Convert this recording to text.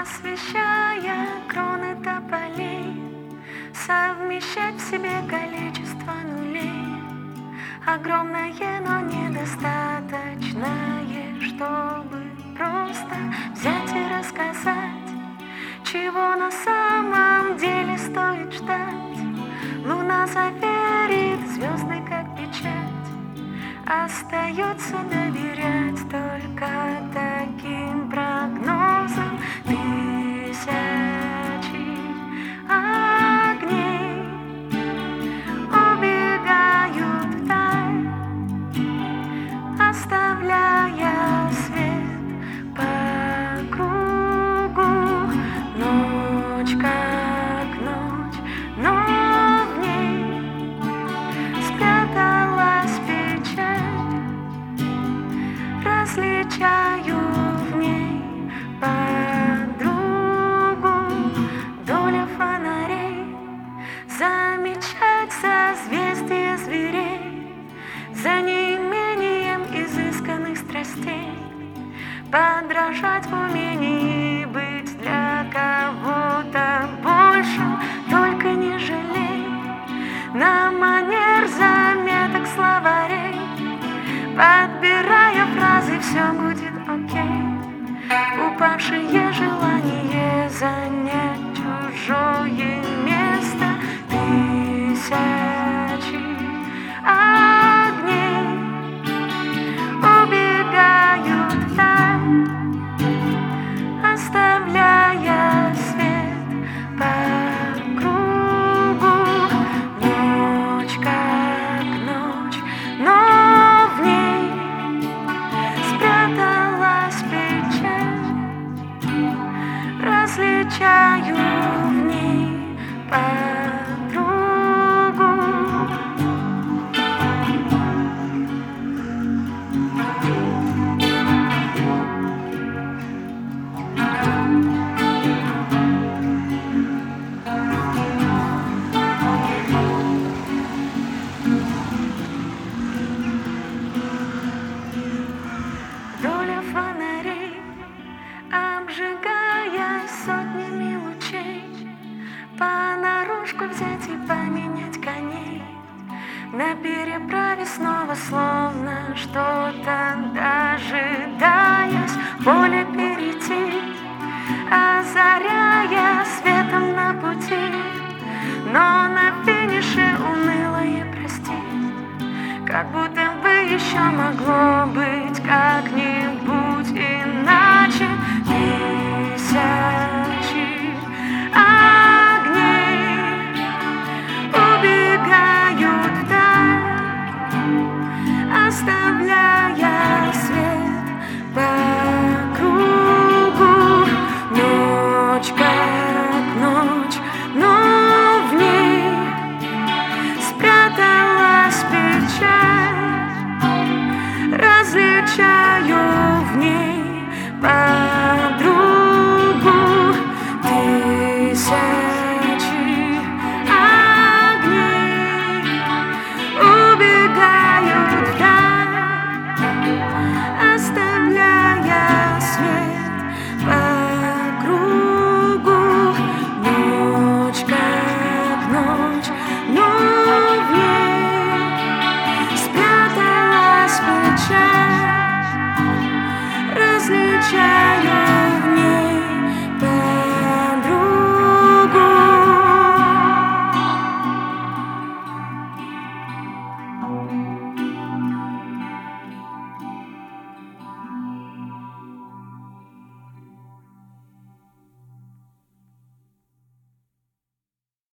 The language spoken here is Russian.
освещая кроны тополей, совмещать в себе количество нулей, огромное, но недостаточное, чтобы просто взять и рассказать, чего на самом деле стоит ждать. Луна заверит, звезды как печать, остается доверять только таким прогнозам. Тысячи огней убегают вдаль, оставляя свет по кругу. Ночь как ночь, но в ней спряталась печаль. Различаю в ней подругу. Доля фонарей замечать созвездия зверей, за неимением изысканных страстей, подражать в умении быть для кого-то большим. Только не жалей на манер заметок словарей, подбирая фразы, все будет окей. Упавшее желание занять чужое место. Тысячи огней убегают вдаль, оставляя свет по кругу. Ночь как ночь, но в ней спряталась печаль. Различаю в ней подругу. Доля фонарей, обжигая сотнями лучей, понарошку взять и поменять коней, на переправе снова словно что-то дожидаясь, поле перейти, озаряя светом на пути, но на финише унылое простить, как будто бы еще могло быть как